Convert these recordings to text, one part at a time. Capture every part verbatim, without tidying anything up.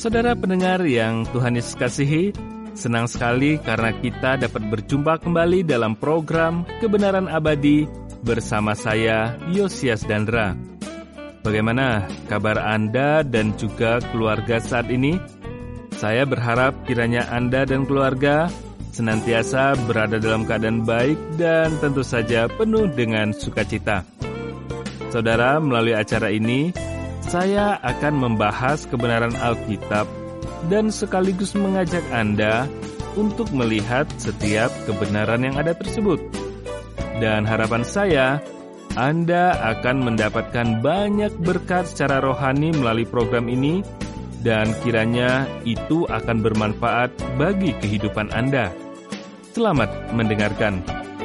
Saudara pendengar yang Tuhan Yesus kasihi, senang sekali karena kita dapat berjumpa kembali dalam program Kebenaran Abadi bersama saya, Yosias Dandra. Bagaimana kabar Anda dan juga keluarga saat ini? Saya berharap kiranya Anda dan keluarga senantiasa berada dalam keadaan baik dan tentu saja penuh dengan sukacita. Saudara, melalui acara ini, saya akan membahas kebenaran Alkitab dan sekaligus mengajak Anda untuk melihat setiap kebenaran yang ada tersebut. Dan harapan saya, Anda akan mendapatkan banyak berkat secara rohani melalui program ini, dan kiranya itu akan bermanfaat bagi kehidupan Anda. Selamat mendengarkan.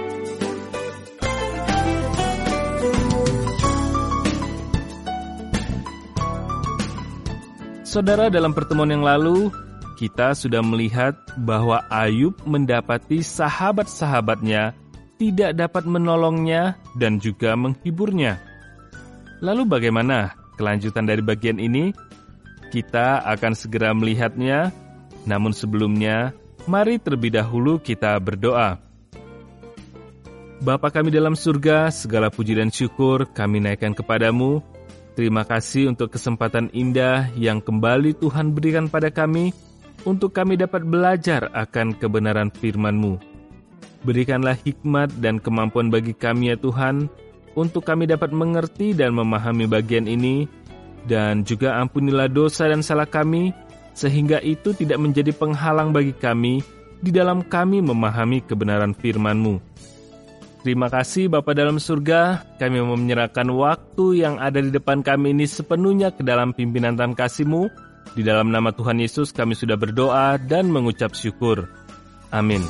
Saudara, dalam pertemuan yang lalu, kita sudah melihat bahwa Ayub mendapati sahabat-sahabatnya tidak dapat menolongnya dan juga menghiburnya. Lalu bagaimana kelanjutan dari bagian ini? Kita akan segera melihatnya, namun sebelumnya, mari terlebih dahulu kita berdoa. Bapa kami dalam surga, segala puji dan syukur kami naikkan kepadamu. Terima kasih untuk kesempatan indah yang kembali Tuhan berikan pada kami, untuk kami dapat belajar akan kebenaran firman-Mu. Berikanlah hikmat dan kemampuan bagi kami ya Tuhan, untuk kami dapat mengerti dan memahami bagian ini, dan juga ampunilah dosa dan salah kami, sehingga itu tidak menjadi penghalang bagi kami di dalam kami memahami kebenaran firman-Mu. Terima kasih Bapa dalam surga, kami mau menyerahkan waktu yang ada di depan kami ini sepenuhnya ke dalam pimpinan dan kasih-Mu. Di dalam nama Tuhan Yesus kami sudah berdoa dan mengucap syukur. Amin.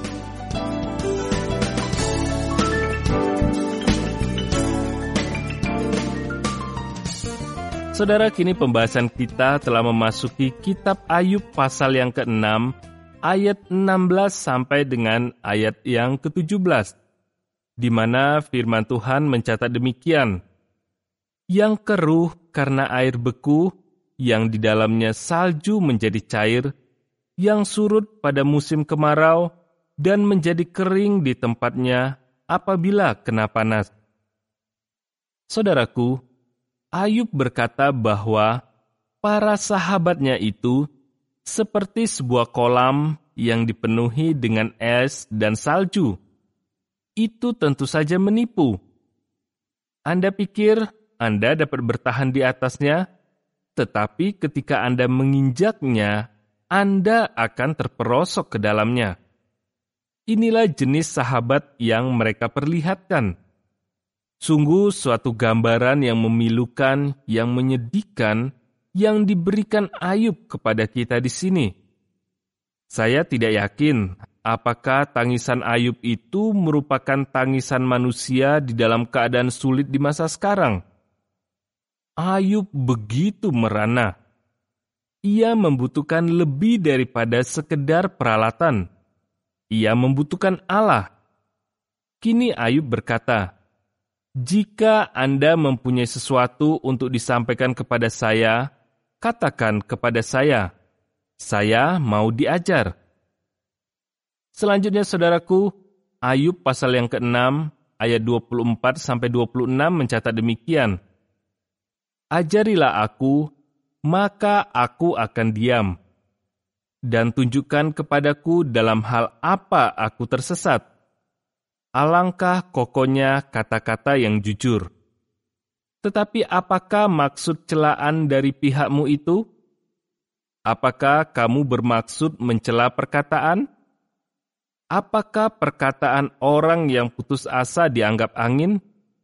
Saudara, kini pembahasan kita telah memasuki kitab Ayub pasal yang keenam, ayat enam belas sampai dengan ayat yang ketujuh belas. Di mana firman Tuhan mencatat demikian, yang keruh karena air beku, yang di dalamnya salju menjadi cair, yang surut pada musim kemarau, dan menjadi kering di tempatnya apabila kena panas. Saudaraku, Ayub berkata bahwa para sahabatnya itu seperti sebuah kolam yang dipenuhi dengan es dan salju. Itu tentu saja menipu. Anda pikir Anda dapat bertahan di atasnya, tetapi ketika Anda menginjaknya, Anda akan terperosok ke dalamnya. Inilah jenis sahabat yang mereka perlihatkan. Sungguh suatu gambaran yang memilukan, yang menyedihkan, yang diberikan Ayub kepada kita di sini. Saya tidak yakin apakah tangisan Ayub itu merupakan tangisan manusia di dalam keadaan sulit di masa sekarang. Ayub begitu merana. Ia membutuhkan lebih daripada sekedar peralatan. Ia membutuhkan Allah. Kini Ayub berkata, "Jika Anda mempunyai sesuatu untuk disampaikan kepada saya, katakan kepada saya. Saya mau diajar." Selanjutnya saudaraku, Ayub pasal yang keenam, ayat dua puluh empat sampai dua puluh enam mencatat demikian. "Ajarilah aku, maka aku akan diam. Dan tunjukkan kepadaku dalam hal apa aku tersesat. Alangkah kokohnya kata-kata yang jujur. Tetapi apakah maksud celaan dari pihakmu itu? Apakah kamu bermaksud mencela perkataan? Apakah perkataan orang yang putus asa dianggap angin?"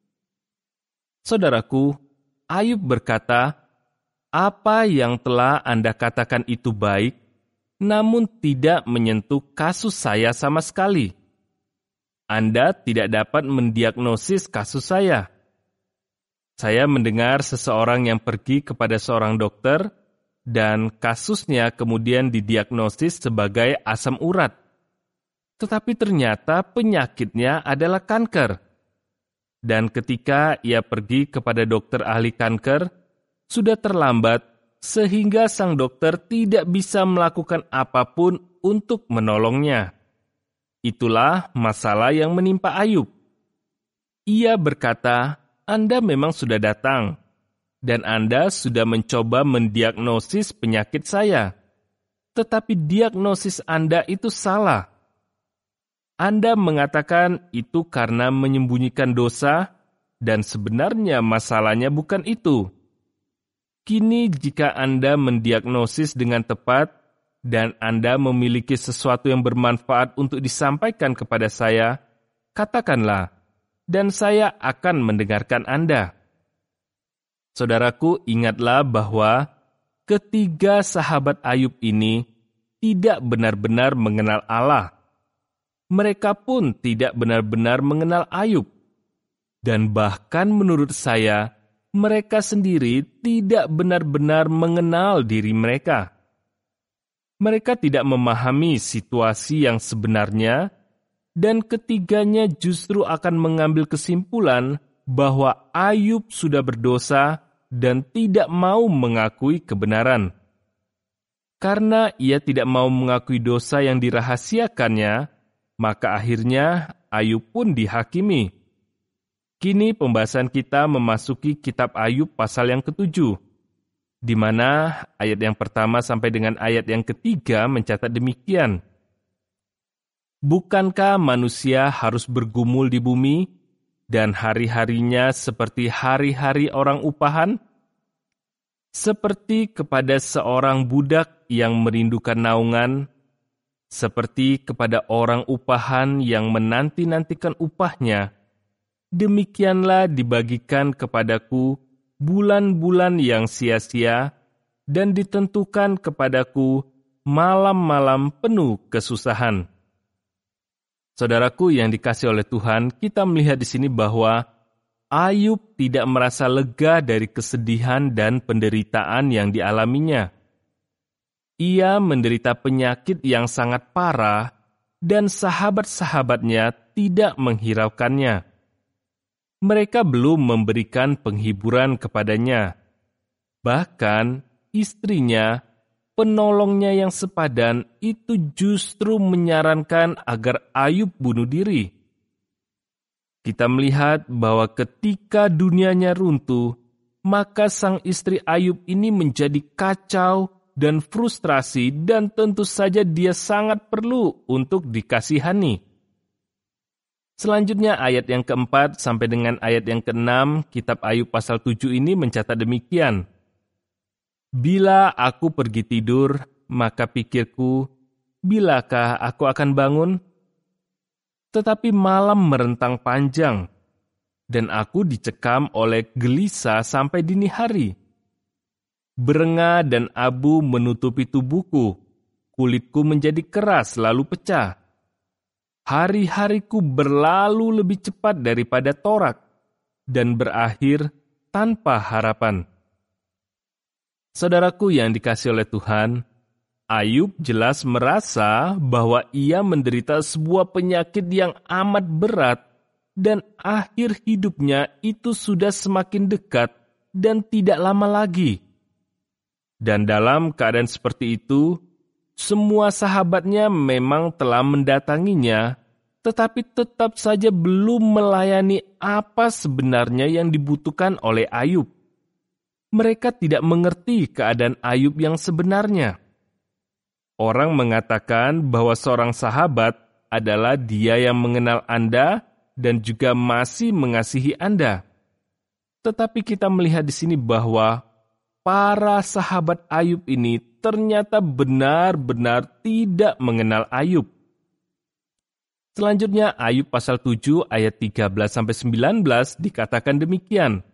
Saudaraku, Ayub berkata, "Apa yang telah Anda katakan itu baik, namun tidak menyentuh kasus saya sama sekali. Anda tidak dapat mendiagnosis kasus saya. Saya mendengar seseorang yang pergi kepada seorang dokter, dan kasusnya kemudian didiagnosis sebagai asam urat. Tetapi ternyata penyakitnya adalah kanker. Dan ketika ia pergi kepada dokter ahli kanker, sudah terlambat sehingga sang dokter tidak bisa melakukan apapun untuk menolongnya. Itulah masalah yang menimpa Ayub. Ia berkata, Anda memang sudah datang, dan Anda sudah mencoba mendiagnosis penyakit saya. Tetapi diagnosis Anda itu salah. Anda mengatakan itu karena menyembunyikan dosa, dan sebenarnya masalahnya bukan itu. Kini jika Anda mendiagnosis dengan tepat, dan Anda memiliki sesuatu yang bermanfaat untuk disampaikan kepada saya, katakanlah, dan saya akan mendengarkan Anda. Saudaraku, ingatlah bahwa ketiga sahabat Ayub ini tidak benar-benar mengenal Allah. Mereka pun tidak benar-benar mengenal Ayub. Dan bahkan menurut saya, mereka sendiri tidak benar-benar mengenal diri mereka. Mereka tidak memahami situasi yang sebenarnya, dan ketiganya justru akan mengambil kesimpulan bahwa Ayub sudah berdosa dan tidak mau mengakui kebenaran. Karena ia tidak mau mengakui dosa yang dirahasiakannya, maka akhirnya Ayub pun dihakimi. Kini pembahasan kita memasuki kitab Ayub pasal yang ketujuh, di mana ayat yang pertama sampai dengan ayat yang ketiga mencatat demikian. Bukankah manusia harus bergumul di bumi, dan hari-harinya seperti hari-hari orang upahan? Seperti kepada seorang budak yang merindukan naungan, seperti kepada orang upahan yang menanti-nantikan upahnya, demikianlah dibagikan kepadaku bulan-bulan yang sia-sia, dan ditentukan kepadaku malam-malam penuh kesusahan. Saudaraku yang dikasihi oleh Tuhan, kita melihat di sini bahwa Ayub tidak merasa lega dari kesedihan dan penderitaan yang dialaminya. Ia menderita penyakit yang sangat parah, dan sahabat-sahabatnya tidak menghiraukannya. Mereka belum memberikan penghiburan kepadanya. Bahkan istrinya, penolongnya yang sepadan, itu justru menyarankan agar Ayub bunuh diri. Kita melihat bahwa ketika dunianya runtuh, maka sang istri Ayub ini menjadi kacau dan frustrasi, dan tentu saja dia sangat perlu untuk dikasihani. Selanjutnya ayat yang keempat sampai dengan ayat yang keenam, kitab Ayub pasal tujuh ini mencatat demikian. Bila aku pergi tidur, maka pikirku, bilakah aku akan bangun? Tetapi malam merentang panjang, dan aku dicekam oleh gelisah sampai dini hari. Berenga dan abu menutupi tubuhku, kulitku menjadi keras lalu pecah. Hari-hariku berlalu lebih cepat daripada torak, dan berakhir tanpa harapan. Saudaraku yang dikasihi oleh Tuhan, Ayub jelas merasa bahwa ia menderita sebuah penyakit yang amat berat, dan akhir hidupnya itu sudah semakin dekat dan tidak lama lagi. Dan dalam keadaan seperti itu, semua sahabatnya memang telah mendatanginya, tetapi tetap saja belum melayani apa sebenarnya yang dibutuhkan oleh Ayub. Mereka tidak mengerti keadaan Ayub yang sebenarnya. Orang mengatakan bahwa seorang sahabat adalah dia yang mengenal Anda dan juga masih mengasihi Anda. Tetapi kita melihat di sini bahwa para sahabat Ayub ini ternyata benar-benar tidak mengenal Ayub. Selanjutnya Ayub pasal tujuh ayat tiga belas sampai sembilan belas dikatakan demikian.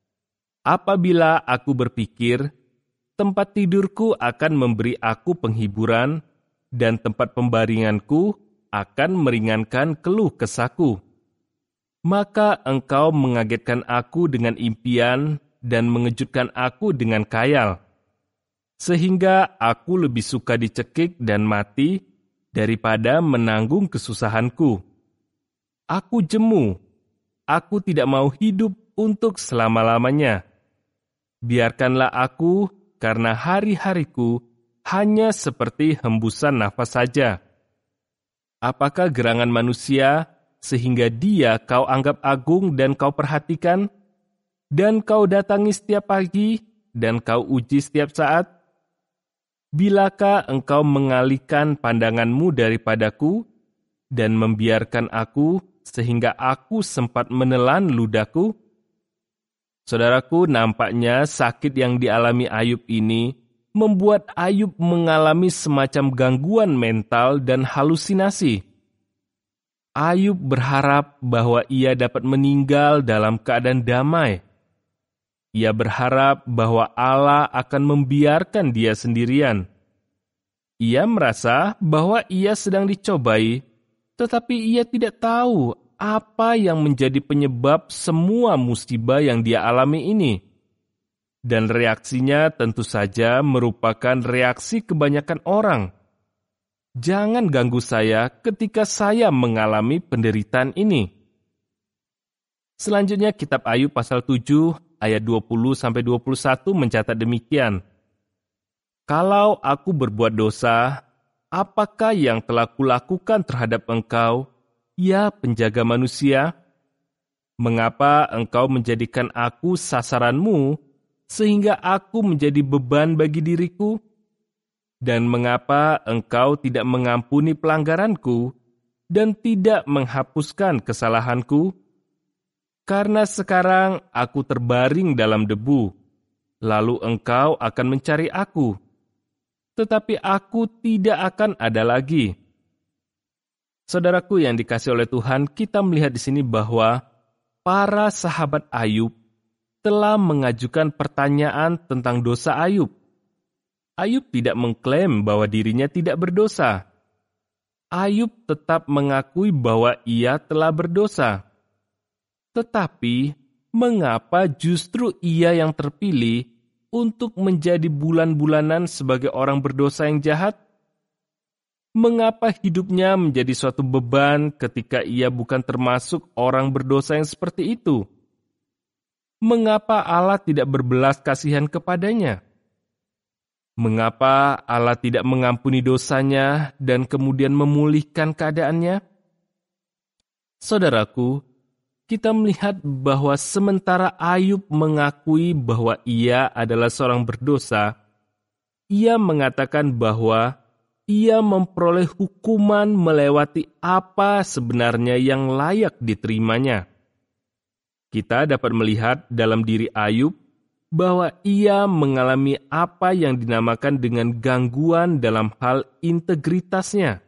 Apabila aku berpikir, tempat tidurku akan memberi aku penghiburan, dan tempat pembaringanku akan meringankan keluh kesahku. Maka engkau mengagetkan aku dengan impian dan mengejutkan aku dengan khayal, sehingga aku lebih suka dicekik dan mati daripada menanggung kesusahanku. Aku jemu, aku tidak mau hidup untuk selama-lamanya. Biarkanlah aku karena hari-hariku hanya seperti hembusan nafas saja. Apakah gerangan manusia sehingga dia kau anggap agung dan kau perhatikan, dan kau datangi setiap pagi, dan kau uji setiap saat? Bilakah engkau mengalihkan pandanganmu daripadaku, dan membiarkan aku sehingga aku sempat menelan ludahku? Saudaraku, nampaknya sakit yang dialami Ayub ini membuat Ayub mengalami semacam gangguan mental dan halusinasi. Ayub berharap bahwa ia dapat meninggal dalam keadaan damai. Ia berharap bahwa Allah akan membiarkan dia sendirian. Ia merasa bahwa ia sedang dicobai, tetapi ia tidak tahu apa yang menjadi penyebab semua musibah yang dia alami ini. Dan reaksinya tentu saja merupakan reaksi kebanyakan orang. Jangan ganggu saya ketika saya mengalami penderitaan ini. Selanjutnya kitab Ayub pasal tujuh ayat dua puluh sampai dua puluh satu mencatat demikian. Kalau aku berbuat dosa, apakah yang telah kulakukan terhadap engkau, ya penjaga manusia? Mengapa engkau menjadikan aku sasaranmu, sehingga aku menjadi beban bagi diriku? Dan mengapa engkau tidak mengampuni pelanggaranku, dan tidak menghapuskan kesalahanku? Karena sekarang aku terbaring dalam debu, lalu engkau akan mencari aku, tetapi aku tidak akan ada lagi. Saudaraku yang dikasihi oleh Tuhan, kita melihat di sini bahwa para sahabat Ayub telah mengajukan pertanyaan tentang dosa Ayub. Ayub tidak mengklaim bahwa dirinya tidak berdosa. Ayub tetap mengakui bahwa ia telah berdosa. Tetapi, mengapa justru ia yang terpilih untuk menjadi bulan-bulanan sebagai orang berdosa yang jahat? Mengapa hidupnya menjadi suatu beban ketika ia bukan termasuk orang berdosa yang seperti itu? Mengapa Allah tidak berbelas kasihan kepadanya? Mengapa Allah tidak mengampuni dosanya dan kemudian memulihkan keadaannya? Saudaraku, kita melihat bahwa sementara Ayub mengakui bahwa ia adalah seorang berdosa, ia mengatakan bahwa ia memperoleh hukuman melewati apa sebenarnya yang layak diterimanya. Kita dapat melihat dalam diri Ayub bahwa ia mengalami apa yang dinamakan dengan gangguan dalam hal integritasnya.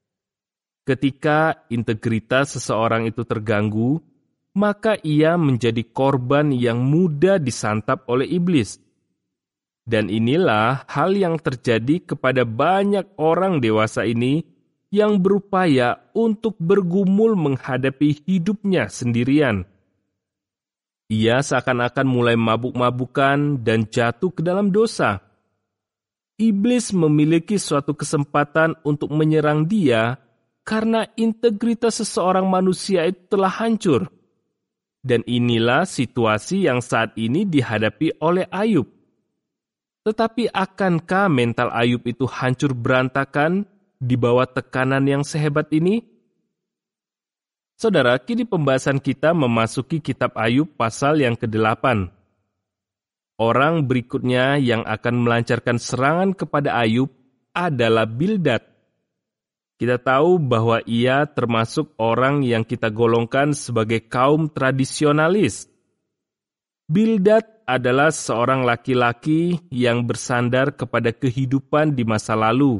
Ketika integritas seseorang itu terganggu, maka ia menjadi korban yang mudah disantap oleh iblis. Dan inilah hal yang terjadi kepada banyak orang dewasa ini yang berupaya untuk bergumul menghadapi hidupnya sendirian. Ia seakan-akan mulai mabuk-mabukan dan jatuh ke dalam dosa. Iblis memiliki suatu kesempatan untuk menyerang dia karena integritas seseorang manusia itu telah hancur. Dan inilah situasi yang saat ini dihadapi oleh Ayub. Tetapi akankah mental Ayub itu hancur berantakan di bawah tekanan yang sehebat ini? Saudara, kini pembahasan kita memasuki kitab Ayub pasal yang kedelapan. Orang berikutnya yang akan melancarkan serangan kepada Ayub adalah Bildad. Kita tahu bahwa ia termasuk orang yang kita golongkan sebagai kaum tradisionalis. Bildad adalah seorang laki-laki yang bersandar kepada kehidupan di masa lalu.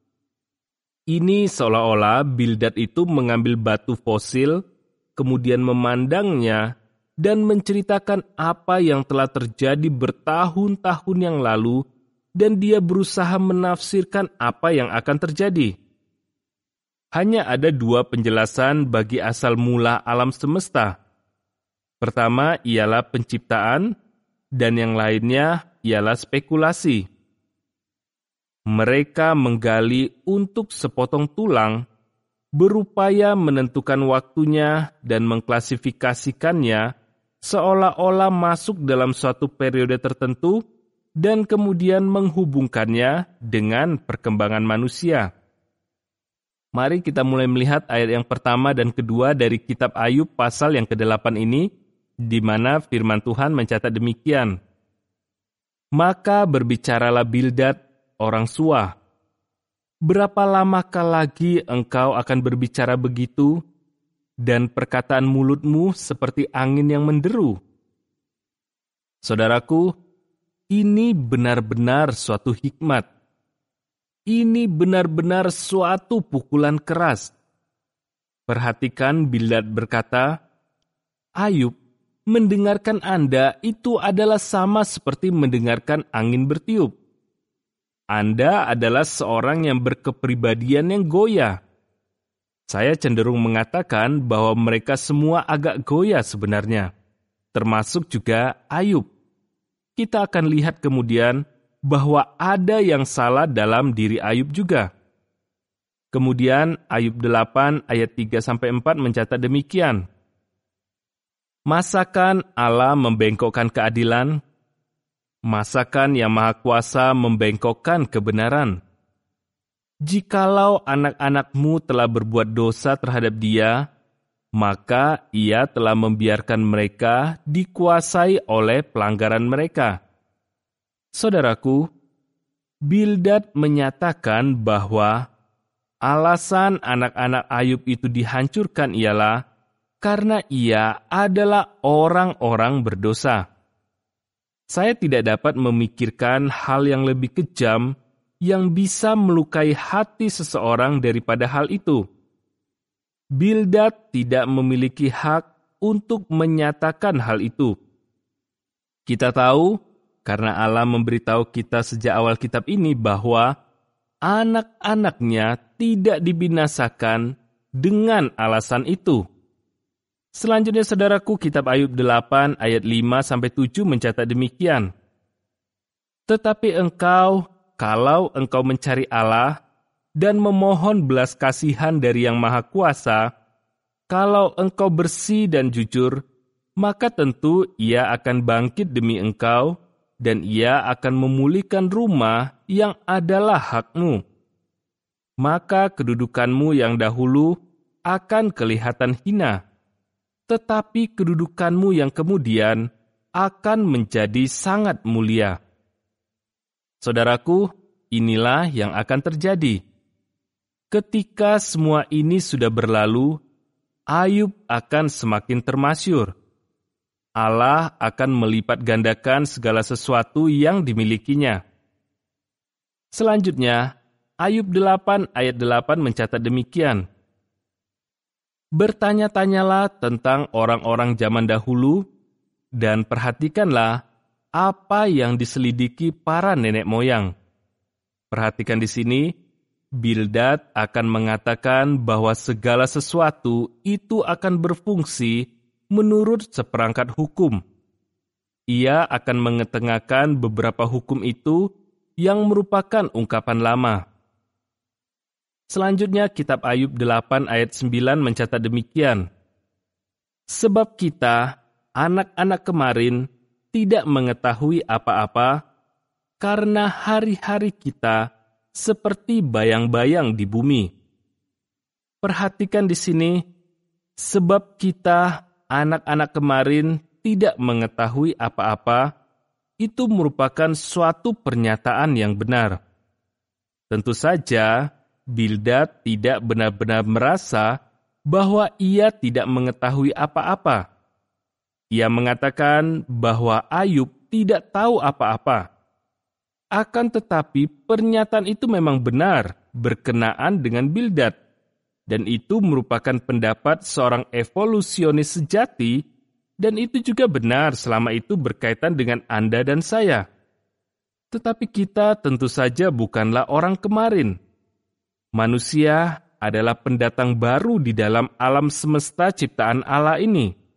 Ini seolah-olah Bildad itu mengambil batu fosil, kemudian memandangnya dan menceritakan apa yang telah terjadi bertahun-tahun yang lalu, dan dia berusaha menafsirkan apa yang akan terjadi. Hanya ada dua penjelasan bagi asal mula alam semesta. Pertama ialah penciptaan, dan yang lainnya ialah spekulasi. Mereka menggali untuk sepotong tulang, berupaya menentukan waktunya dan mengklasifikasikannya seolah-olah masuk dalam suatu periode tertentu dan kemudian menghubungkannya dengan perkembangan manusia. Mari kita mulai melihat ayat yang pertama dan kedua dari kitab Ayub pasal yang kedelapan ini, di mana firman Tuhan mencatat demikian. Maka berbicaralah Bildad, orang Suah. Berapa lamakah lagi engkau akan berbicara begitu, dan perkataan mulutmu seperti angin yang menderu? Saudaraku, ini benar-benar suatu hikmat. Ini benar-benar suatu pukulan keras. Perhatikan Bildad berkata, Ayub, mendengarkan Anda itu adalah sama seperti mendengarkan angin bertiup. Anda adalah seorang yang berkepribadian yang goyah. Saya cenderung mengatakan bahwa mereka semua agak goyah sebenarnya, termasuk juga Ayub. Kita akan lihat kemudian bahwa ada yang salah dalam diri Ayub juga. Kemudian Ayub delapan ayat tiga sampai empat mencatat demikian. Masakan Allah membengkokkan keadilan? Masakan Yang Maha Kuasa membengkokkan kebenaran? Jikalau anak-anakmu telah berbuat dosa terhadap Dia, maka Ia telah membiarkan mereka dikuasai oleh pelanggaran mereka. Saudaraku, Bildad menyatakan bahwa alasan anak-anak Ayub itu dihancurkan ialah karena ia adalah orang-orang berdosa. Saya tidak dapat memikirkan hal yang lebih kejam yang bisa melukai hati seseorang daripada hal itu. Bildad tidak memiliki hak untuk menyatakan hal itu. Kita tahu, karena Allah memberitahu kita sejak awal kitab ini bahwa anak-anaknya tidak dibinasakan dengan alasan itu. Selanjutnya, saudaraku, kitab Ayub delapan ayat lima sampai tujuh mencatat demikian. Tetapi engkau, kalau engkau mencari Allah dan memohon belas kasihan dari Yang Maha Kuasa, kalau engkau bersih dan jujur, maka tentu Ia akan bangkit demi engkau, dan Ia akan memulihkan rumah yang adalah hakmu. Maka kedudukanmu yang dahulu akan kelihatan hina, tetapi kedudukanmu yang kemudian akan menjadi sangat mulia. Saudaraku, inilah yang akan terjadi. Ketika semua ini sudah berlalu, Ayub akan semakin termasyur. Allah akan melipat gandakan segala sesuatu yang dimilikinya. Selanjutnya, Ayub delapan ayat delapan mencatat demikian. Bertanya-tanyalah tentang orang-orang zaman dahulu, dan perhatikanlah apa yang diselidiki para nenek moyang. Perhatikan di sini, Bildad akan mengatakan bahwa segala sesuatu itu akan berfungsi menurut seperangkat hukum. Ia akan mengetengahkan beberapa hukum itu yang merupakan ungkapan lama. Selanjutnya, kitab Ayub delapan ayat sembilan mencatat demikian. Sebab kita, anak-anak kemarin, tidak mengetahui apa-apa, karena hari-hari kita seperti bayang-bayang di bumi. Perhatikan di sini, sebab kita, anak-anak kemarin, tidak mengetahui apa-apa, itu merupakan suatu pernyataan yang benar. Tentu saja, Bildad tidak benar-benar merasa bahwa ia tidak mengetahui apa-apa. Ia mengatakan bahwa Ayub tidak tahu apa-apa. Akan tetapi pernyataan itu memang benar berkenaan dengan Bildad, dan itu merupakan pendapat seorang evolusionis sejati, dan itu juga benar selama itu berkaitan dengan Anda dan saya. Tetapi kita tentu saja bukanlah orang kemarin. Manusia adalah pendatang baru di dalam alam semesta ciptaan Allah ini.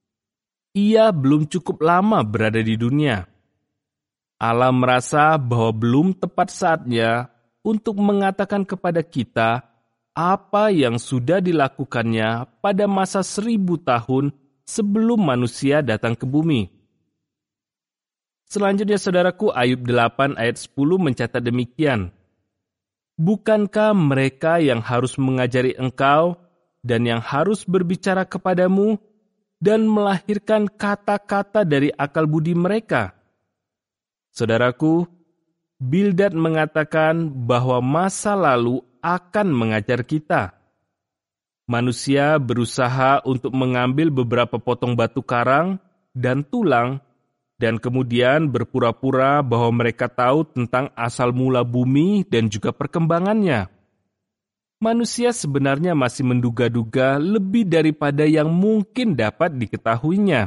Ia belum cukup lama berada di dunia. Allah merasa bahwa belum tepat saatnya untuk mengatakan kepada kita apa yang sudah dilakukannya pada masa seribu tahun sebelum manusia datang ke bumi. Selanjutnya saudaraku, Ayub delapan ayat sepuluh mencatat demikian. Bukankah mereka yang harus mengajari engkau dan yang harus berbicara kepadamu dan melahirkan kata-kata dari akal budi mereka? Saudaraku, Bildad mengatakan bahwa masa lalu akan mengajar kita. Manusia berusaha untuk mengambil beberapa potong batu karang dan tulang dan kemudian berpura-pura bahwa mereka tahu tentang asal mula bumi dan juga perkembangannya. Manusia sebenarnya masih menduga-duga lebih daripada yang mungkin dapat diketahuinya.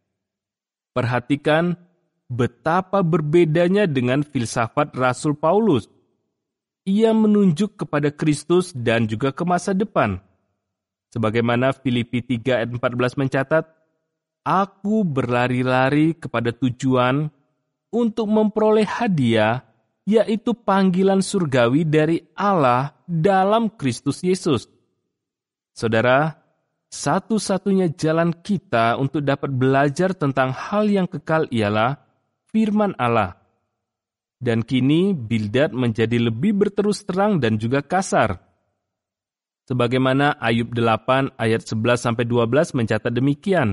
Perhatikan betapa berbedanya dengan filsafat Rasul Paulus. Ia menunjuk kepada Kristus dan juga ke masa depan. Sebagaimana Filipi tiga ayat empat belas mencatat, Aku berlari-lari kepada tujuan untuk memperoleh hadiah, yaitu panggilan surgawi dari Allah dalam Kristus Yesus. Saudara, satu-satunya jalan kita untuk dapat belajar tentang hal yang kekal ialah firman Allah. Dan kini Bildad menjadi lebih berterus terang dan juga kasar. Sebagaimana Ayub delapan ayat sebelas sampai dua belas mencatat demikian.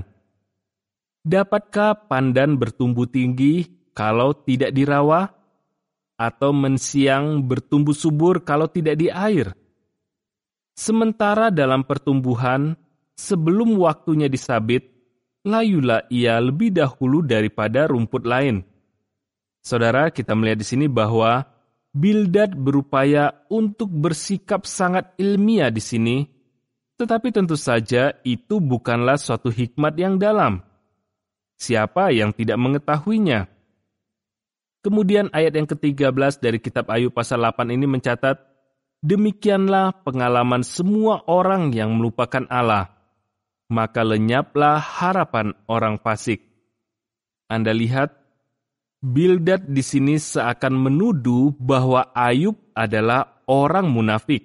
Dapatkah pandan bertumbuh tinggi kalau tidak dirawah? Atau mensiang bertumbuh subur kalau tidak di air? Sementara dalam pertumbuhan, sebelum waktunya disabit, layulah ia lebih dahulu daripada rumput lain. Saudara, kita melihat di sini bahwa Bildad berupaya untuk bersikap sangat ilmiah di sini, tetapi tentu saja itu bukanlah suatu hikmat yang dalam. Siapa yang tidak mengetahuinya? Kemudian ayat yang ketiga belas dari kitab Ayub pasal delapan ini mencatat, demikianlah pengalaman semua orang yang melupakan Allah, maka lenyaplah harapan orang fasik. Anda lihat, Bildad di sini seakan menuduh bahwa Ayub adalah orang munafik.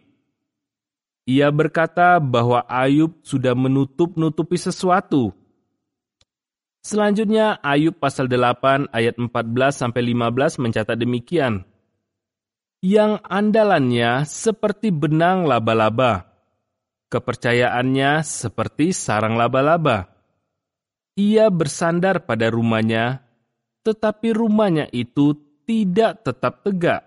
Ia berkata bahwa Ayub sudah menutup-nutupi sesuatu. Selanjutnya Ayub pasal delapan ayat empat belas sampai lima belas mencatat demikian. Yang andalannya seperti benang laba-laba, kepercayaannya seperti sarang laba-laba. Ia bersandar pada rumahnya, tetapi rumahnya itu tidak tetap tegak.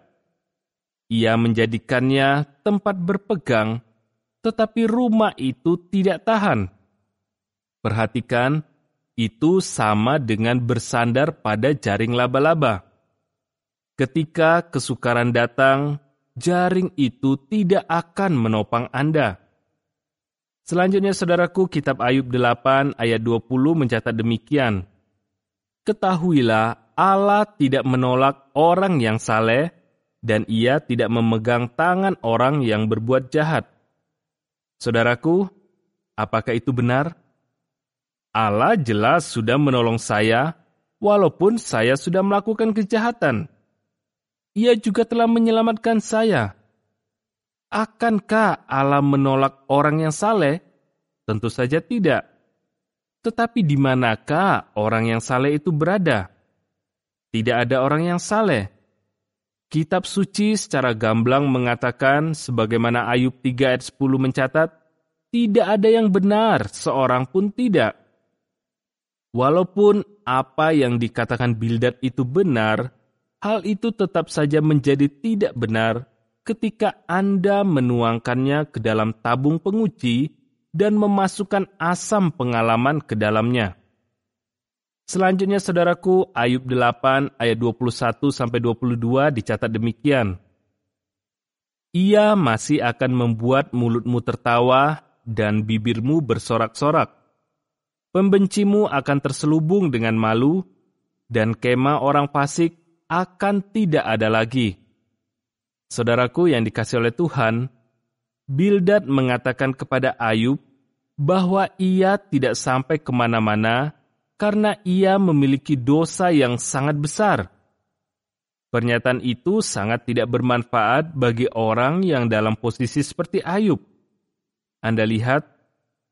Ia menjadikannya tempat berpegang, tetapi rumah itu tidak tahan. Perhatikan, itu sama dengan bersandar pada jaring laba-laba. Ketika kesukaran datang, jaring itu tidak akan menopang Anda. Selanjutnya, saudaraku, kitab Ayub delapan ayat dua puluh mencatat demikian. Ketahuilah, Allah tidak menolak orang yang saleh, dan ia tidak memegang tangan orang yang berbuat jahat. Saudaraku, apakah itu benar? Allah jelas sudah menolong saya, walaupun saya sudah melakukan kejahatan. Ia juga telah menyelamatkan saya. Akankah Allah menolak orang yang saleh? Tentu saja tidak. Tetapi di manakah orang yang saleh itu berada? Tidak ada orang yang saleh. Kitab suci secara gamblang mengatakan, sebagaimana Ayub tiga ayat sepuluh mencatat, tidak ada yang benar, seorang pun tidak. Walaupun apa yang dikatakan Bildad itu benar, hal itu tetap saja menjadi tidak benar ketika Anda menuangkannya ke dalam tabung penguji dan memasukkan asam pengalaman ke dalamnya. Selanjutnya, saudaraku, Ayub delapan ayat dua puluh satu sampai dua puluh dua dicatat demikian. Ia masih akan membuat mulutmu tertawa dan bibirmu bersorak-sorak. Pembencimu akan terselubung dengan malu, dan kemah orang fasik akan tidak ada lagi. Saudaraku yang dikasihi oleh Tuhan, Bildad mengatakan kepada Ayub bahwa ia tidak sampai kemana-mana karena ia memiliki dosa yang sangat besar. Pernyataan itu sangat tidak bermanfaat bagi orang yang dalam posisi seperti Ayub. Anda lihat,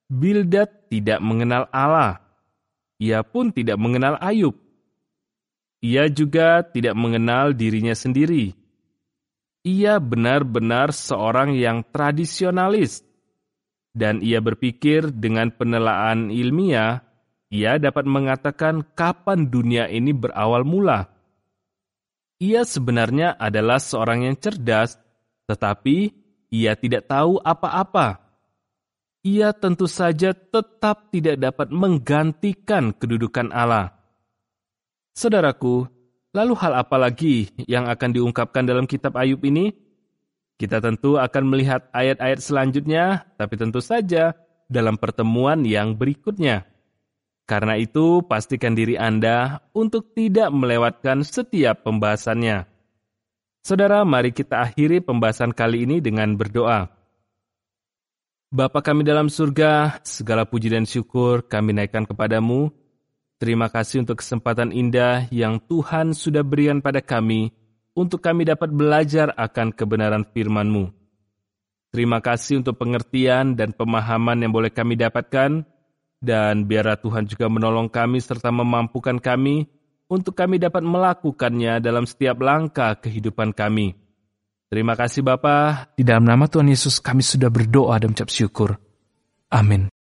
Bildad tidak mengenal Allah. Ia pun tidak mengenal Ayub. Ia juga tidak mengenal dirinya sendiri. Ia benar-benar seorang yang tradisionalis, dan ia berpikir dengan penelaan ilmiah, ia dapat mengatakan kapan dunia ini berawal mula. Ia sebenarnya adalah seorang yang cerdas, tetapi ia tidak tahu apa-apa. Ia tentu saja tetap tidak dapat menggantikan kedudukan Allah. Saudaraku, lalu hal apa lagi yang akan diungkapkan dalam kitab Ayub ini? Kita tentu akan melihat ayat-ayat selanjutnya, tapi tentu saja dalam pertemuan yang berikutnya. Karena itu, pastikan diri Anda untuk tidak melewatkan setiap pembahasannya. Saudara, mari kita akhiri pembahasan kali ini dengan berdoa. Bapa kami dalam surga, segala puji dan syukur kami naikkan kepadamu. Terima kasih untuk kesempatan indah yang Tuhan sudah berikan pada kami untuk kami dapat belajar akan kebenaran firman-Mu. Terima kasih untuk pengertian dan pemahaman yang boleh kami dapatkan, dan biarlah Tuhan juga menolong kami serta memampukan kami untuk kami dapat melakukannya dalam setiap langkah kehidupan kami. Terima kasih Bapa. Di dalam nama Tuhan Yesus kami sudah berdoa dan mengucap syukur. Amin.